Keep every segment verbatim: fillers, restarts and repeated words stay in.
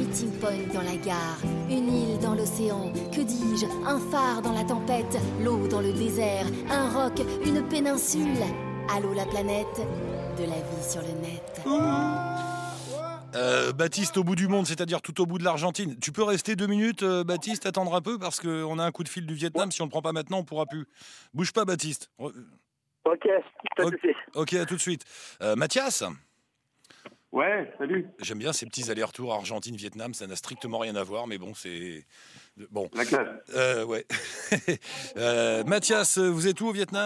meeting point dans la gare, une île dans l'océan, que dis-je, un phare dans la tempête, l'eau dans le désert, un roc, une péninsule. Allô la planète, de la vie sur le net. Euh, Baptiste, au bout du monde, c'est-à-dire tout au bout de l'Argentine. Tu peux rester deux minutes, euh, Baptiste, attendre un peu, parce qu'on a un coup de fil du Vietnam. Si on ne le prend pas maintenant, on pourra plus. Bouge pas, Baptiste. Ok, pas de souci. Ok, à tout de suite. Euh, Mathias. Ouais, salut. J'aime bien ces petits allers-retours Argentine-Vietnam, ça n'a strictement rien à voir, mais bon, c'est... Bon. La classe. Euh, ouais. euh, Mathias, vous êtes où au Vietnam ?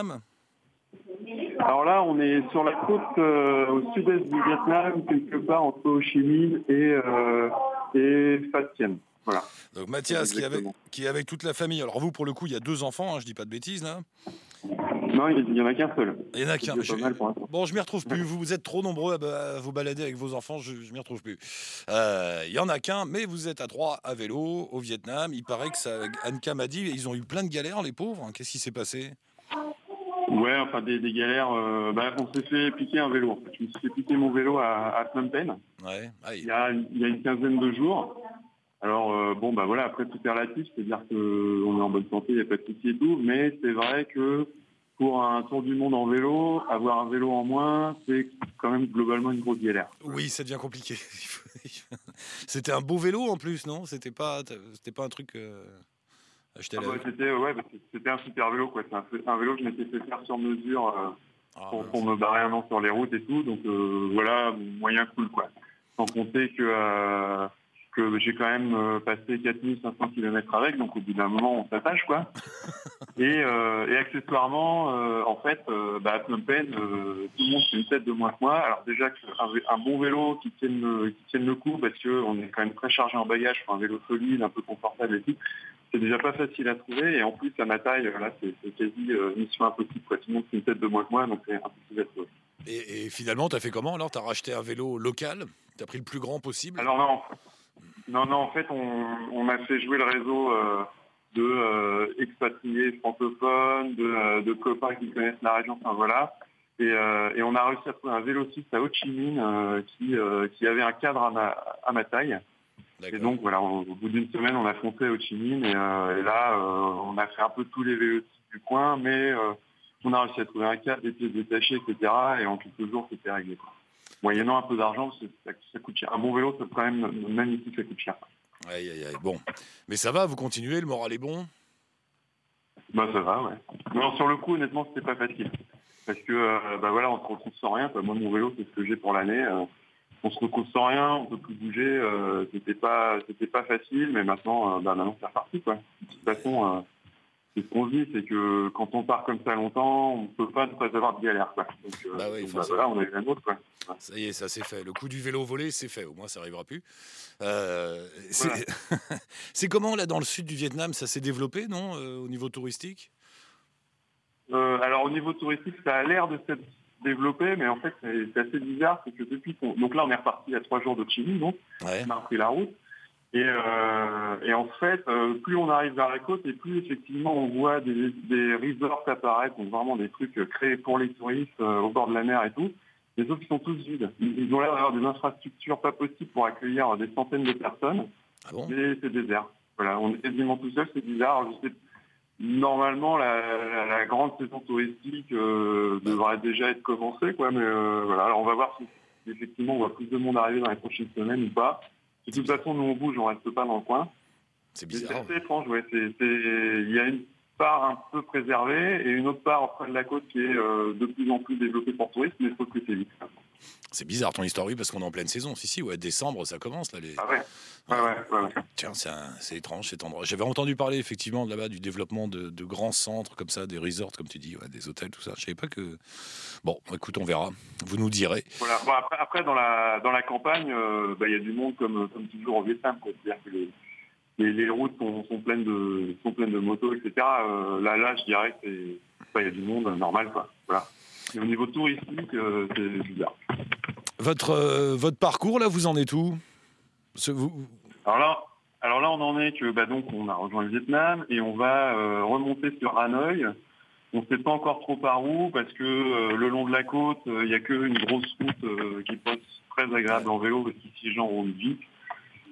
Alors là, on est sur la côte euh, au sud-est du Vietnam, quelque part entre Ho Chi Minh et, euh, et Pha Thien. Voilà. Donc Mathias qui est, avec, qui est avec toute la famille. Alors vous, pour le coup, il y a deux enfants, hein, je dis pas de bêtises là. Non, il n'y en a qu'un seul. Il y en a qu'un. Je... Bon, je m'y retrouve plus. Vous, vous êtes trop nombreux à, à vous balader avec vos enfants, je, je m'y retrouve plus. Euh, il y en a qu'un, mais vous êtes à trois à vélo au Vietnam. Il paraît que ça, Anka m'a dit, ils ont eu plein de galères, les pauvres. Qu'est-ce qui s'est passé ? Ouais, enfin des, des galères. Euh, bah, on s'est fait piquer un vélo. En fait. Je me suis fait piquer mon vélo à, à Phnom Penh. Ouais. Il y a, il y a une quinzaine de jours. Alors euh, bon, bah voilà. Après tout est relatif, c'est-à-dire que on est en bonne santé, il n'y a pas de souci et tout. Mais c'est vrai que pour un tour du monde en vélo, avoir un vélo en moins, c'est quand même globalement une grosse galère. Oui, ça devient compliqué. C'était un beau vélo en plus, non ? C'était pas, c'était pas un truc. Euh... Ah bah, c'était, ouais, c'était un super vélo, quoi. C'est un, un vélo que je m'étais fait faire sur mesure euh, ah, pour, pour me barrer un an sur les routes et tout. Donc euh, voilà, moyen cool, quoi. Sans compter que, euh, que j'ai quand même euh, passé quatre mille cinq cents kilomètres avec, donc au bout d'un moment, on s'attache, quoi. et, euh, et accessoirement, euh, en fait, euh, bah, à Phnom Penh, euh, tout le monde fait une tête de moins que moi. Alors déjà, un, un bon vélo qui tienne, le, qui tienne le coup, parce qu'on est quand même très chargé en bagages pour un vélo solide, un peu confortable et tout. C'est déjà pas facile à trouver et en plus à ma taille, là c'est, c'est quasi euh, mission impossible, quoi. Tout le monde fait une tête de moins que moi, donc c'est impossible à trouver. Et, et finalement, t'as fait comment alors ? T'as racheté un vélo local ? T'as pris le plus grand possible ? Alors non, non, non, en fait on, on a fait jouer le réseau euh, de euh, expatriés francophones, de, euh, de copains qui connaissent la région, enfin voilà. Et, euh, et on a réussi à trouver un vélociste à Ho Chi Minh euh, qui, euh, qui avait un cadre à ma, à ma taille. D'accord. Et donc voilà, au, au bout d'une semaine, on a foncé à Ho Chi Minh et, euh, et là, euh, on a fait un peu tous les vélos du coin, mais euh, on a réussi à trouver un cadre, des pièces détachées, et cetera. Et en quelques jours, c'était réglé, quoi. Moyennant un peu d'argent, ça, ça coûte cher. Un bon vélo, c'est quand même magnifique, ça coûte cher. Aïe, aïe, aïe. Bon, mais ça va, vous continuez, le moral est bon ? Bah ça va, ouais. Non, sur le coup, honnêtement, c'était pas facile, parce que euh, bah voilà, on se retrouve sans rien, quoi. Moi, mon vélo, c'est ce que j'ai pour l'année. Euh, On se retrouve sans rien, on peut plus bouger, euh, c'était pas c'était pas facile, mais maintenant, euh, bah maintenant c'est reparti, quoi. De toute façon, euh, c'est ce qu'on dit, c'est que quand on part comme ça longtemps, on peut pas ne pas avoir de galère, quoi. Donc, euh, bah oui, donc bah, voilà, on a eu un autre, quoi. Ça y est, ça c'est fait. Le coup du vélo volé, c'est fait. Au moins, ça arrivera plus. Euh, c'est... Voilà. c'est comment là dans le sud du Vietnam ? Ça s'est développé, non, euh, au niveau touristique ? euh, Alors au niveau touristique, ça a l'air de s'être développé, mais en fait c'est, c'est assez bizarre, c'est que depuis qu'on... Donc là on est reparti à trois jours de Chili, donc ouais. on a repris la route. Et, euh, et en fait, euh, plus on arrive vers la côte et plus effectivement on voit des, des resorts apparaître, donc vraiment des trucs créés pour les touristes euh, au bord de la mer et tout. Les autres qui sont tous vides. Ils ont l'air d'avoir des infrastructures pas possibles pour accueillir des centaines de personnes. Ah bon ? Mais c'est désert. Voilà, on est quasiment tout seul, c'est bizarre. Alors, je sais, normalement, la, la, la grande saison touristique euh, devrait déjà être commencée, quoi. Mais euh, voilà, alors on va voir si effectivement on voit plus de monde arriver dans les prochaines semaines ou pas. De toute façon, nous on bouge, on reste pas dans le coin. C'est bizarre. C'est assez étrange, ouais. C'est, c'est... Il y a une part un peu préservée et une autre part près de la côte qui est euh, de plus en plus développée pour touristes, mais sauf que c'est vite. C'est bizarre ton histoire, oui, parce qu'on est en pleine saison. Si, si, ouais, décembre, ça commence là. Les... Ah ouais. Ouais, ouais, ouais, ouais. Tiens, c'est, un, c'est étrange cet endroit. J'avais entendu parler effectivement de là-bas du développement de, de grands centres comme ça, des resorts, comme tu dis, ouais, des hôtels, tout ça. Je savais pas que. Bon, écoute, on verra. Vous nous direz. Voilà. Bon, après, après, dans la dans la campagne, il euh, bah, y a du monde comme comme toujours au Vietnam, quoi. C'est-à-dire que les, les, les routes sont, sont pleines de sont pleines de motos, et cetera. Euh, là, là, je dirais que c'est, bah, y a du monde normal, quoi. Voilà. Et au niveau touristique, euh, c'est bizarre. Votre euh, votre parcours là, vous en êtes où ? Ce, vous... Alors là. Alors là, on en est que bah donc on a rejoint le Vietnam et on va euh, remonter sur Hanoï. On ne sait pas encore trop par où parce que euh, le long de la côte, il euh, n'y a qu'une grosse route euh, qui passe très agréable en vélo parce qu'ici les gens roulent vite.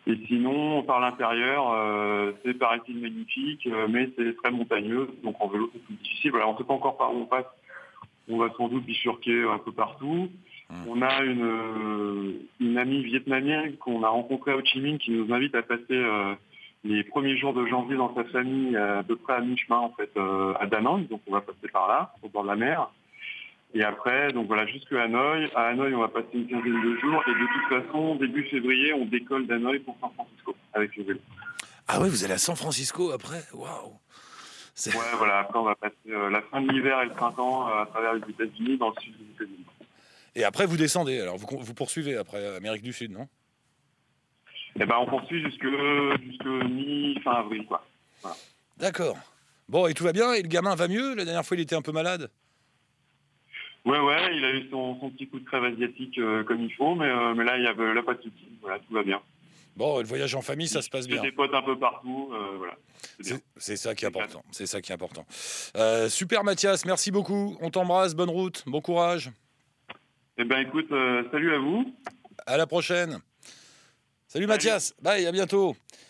Et sinon, par l'intérieur, euh, c'est paraît-il magnifique, euh, mais c'est très montagneux, donc en vélo c'est plus difficile. Voilà, on ne sait pas encore par où on passe. On va sans doute bifurquer un peu partout. Mmh. On a une, une amie vietnamienne qu'on a rencontrée à Ho Chi Minh qui nous invite à passer euh, les premiers jours de janvier dans sa famille à peu près à mi-chemin en fait euh, à Da Nang. Donc on va passer par là, au bord de la mer. Et après, donc voilà, jusqu'à Hanoï. À Hanoï, on va passer une quinzaine de jours. Et de toute façon, début février, on décolle d'Hanoï pour San Francisco avec le vélo. Ah oui, vous allez à San Francisco après? Waouh! C'est... Ouais, voilà, après on va passer euh, la fin de l'hiver et le printemps euh, à travers les États-Unis, dans le sud des États-Unis. Et après, vous descendez, alors vous, vous poursuivez après Amérique du Sud, non? Eh ben, on poursuit jusque, jusque mi-fin avril, quoi. Voilà. D'accord. Bon, et tout va bien? Et le gamin va mieux? La dernière fois, il était un peu malade? Ouais, ouais, il a eu son, son petit coup de crève asiatique euh, comme il faut, mais, euh, mais là, il n'y a, a pas de souci. Voilà, tout va bien. Bon, le voyage en famille, ça se passe bien. J'ai des potes un peu partout, euh, voilà. C'est, c'est, c'est ça qui est important. C'est ça qui est important. Euh, super Mathias, merci beaucoup. On t'embrasse, bonne route, bon courage. Eh ben écoute, euh, salut à vous. À la prochaine. Salut, salut. Mathias, bye, à bientôt.